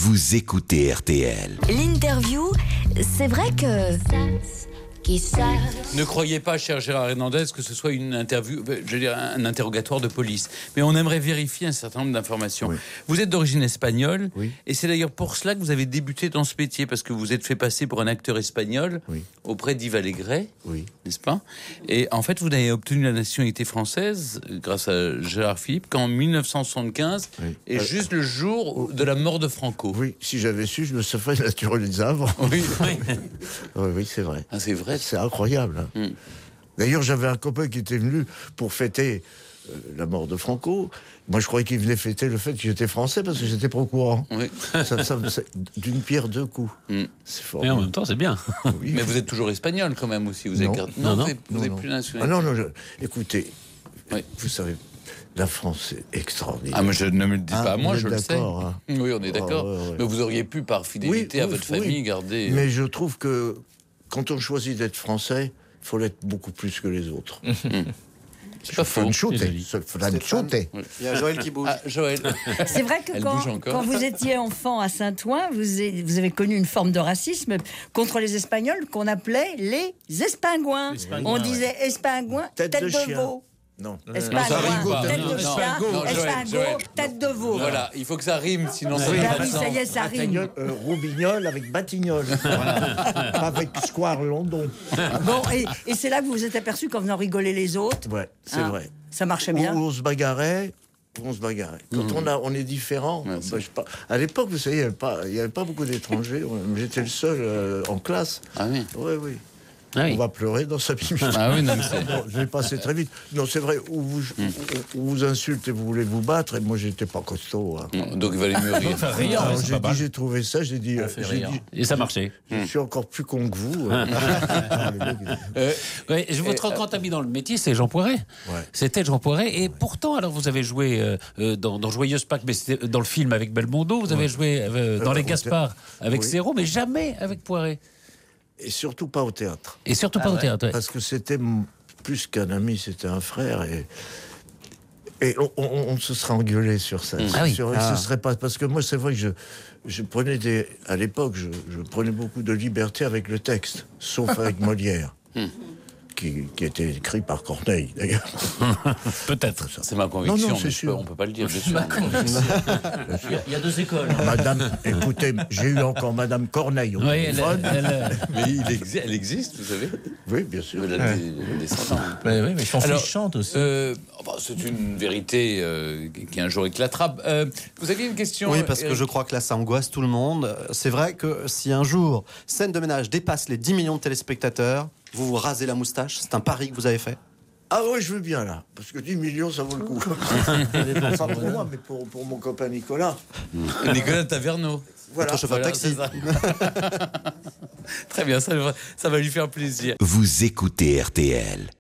Vous écoutez RTL. L'interview, c'est vrai que... Ne croyez pas, cher Gérard Hernandez, que ce soit une interview, je veux dire un interrogatoire de police. Mais on aimerait vérifier un certain nombre d'informations. Oui. Vous êtes d'origine espagnole, Oui. et c'est d'ailleurs pour cela que vous avez débuté dans ce métier, parce que vous êtes fait passer pour un acteur espagnol Oui. auprès d'Yves Allégret, Oui. n'est-ce pas? Et en fait, vous avez obtenu la nationalité française grâce à Gérard Philippe qu'en 1975, Oui. et juste le jour de la mort de Franco. Oui, si j'avais su, je me serais naturalisé avant. Oui, Oui, c'est vrai. Ah, c'est vrai. C'est incroyable. Hein. D'ailleurs, j'avais un copain qui était venu pour fêter la mort de Franco. Moi, je croyais qu'il venait fêter le fait que j'étais français parce que j'étais pas au courant. Oui. C'est d'une pierre deux coups. C'est fort. Mais en même temps, c'est bien. Oui. Mais vous êtes toujours espagnol quand même aussi. Vous Non. avez Non, non. vous n'avez plus la Ah nationalité. non, écoutez, Oui. vous savez, la France est extraordinaire. Ah, mais je ne me le dis Ah, pas à moi, vous je êtes le sais. d'accord, hein. Oui, on est d'accord. ouais. Mais vous auriez pu, par fidélité à votre famille, garder. Mais je trouve que quand on choisit d'être français, il faut l'être beaucoup plus que les autres. C'est pas faux. C'est joli. Il y a Joël qui bouge. Ah, Joël. C'est vrai que Elle bouge encore. quand vous étiez enfant à Saint-Ouen, vous avez connu une forme de racisme contre les Espagnols qu'on appelait les Espingouins. On disait Espingouin, tête de chien. veau. Non. Espingouin, ça rime pas. tête Non, de non, chien, non, Joël, Espingo, Joël. tête de veau. Voilà, il faut que ça rime, sinon ça Ah va oui, ça y est, ça rime. Roubignol avec Batignolles. Avec Square London. Bon, et c'est là que vous vous êtes aperçu qu'en venant rigoler les autres, Ouais, c'est hein, vrai. ça marchait bien. Où on se bagarrait. Quand on est différent. À l'époque, vous savez, il n'y avait pas beaucoup d'étrangers. J'étais le seul en classe. Ah oui. Oui. Ah oui. On va pleurer dans sa piscine. Ah oui, non, mais c'est. Bon, je vais passer très vite. Non, c'est vrai, où vous insulte et vous voulez vous battre, et moi, j'étais pas costaud. Hein. Donc il valait mieux rire. Faire rire, Alors, c'est pas mal. j'ai trouvé ça, j'ai dit, Et ça marchait. je suis encore plus con que vous. Ouais, votre grand ami dans le métier, c'est Jean Poiret. Ouais. C'était Jean Poiret. Et pourtant, alors vous avez joué dans Joyeuse Pâques, mais c'était dans le film avec Belmondo. Vous avez joué dans Les Gaspards avec Oui. Serrault, mais jamais avec Poiret. Et surtout pas au théâtre. Et surtout pas au théâtre. Ouais. Parce que c'était plus qu'un ami, c'était un frère. Et on se serait engueulé sur ça. Ah oui. Ce serait pas, parce que moi, c'est vrai que je prenais à l'époque, je prenais beaucoup de liberté avec le texte, sauf avec Molière, qui était écrit par Corneille, d'ailleurs. Peut-être. C'est ma conviction, Non, c'est mais sûr. on peut pas le dire. Bien sûr. Il y a deux écoles. Madame, écoutez, j'ai eu encore Madame Corneille au Oui, téléphone. Mais elle existe, vous savez. Oui, bien sûr. Elle a des descendants. Mais son Alors, fils chante aussi. C'est une vérité qui un jour éclatera. Vous aviez une question? Oui, parce que Eric je crois que là, ça angoisse tout le monde. C'est vrai que si un jour, Scène de ménage dépasse les 10 millions de téléspectateurs, vous vous rasez la moustache. C'est un pari que vous avez fait. Ah oui, je veux bien, là. Parce que 10 millions, ça vaut le coup. Enfin, pour moi, mais pour mon copain Nicolas. Nicolas Taverneau. Voilà. Votre chauffeur de taxi. c'est ça. Très bien, ça va lui faire plaisir. Vous écoutez RTL.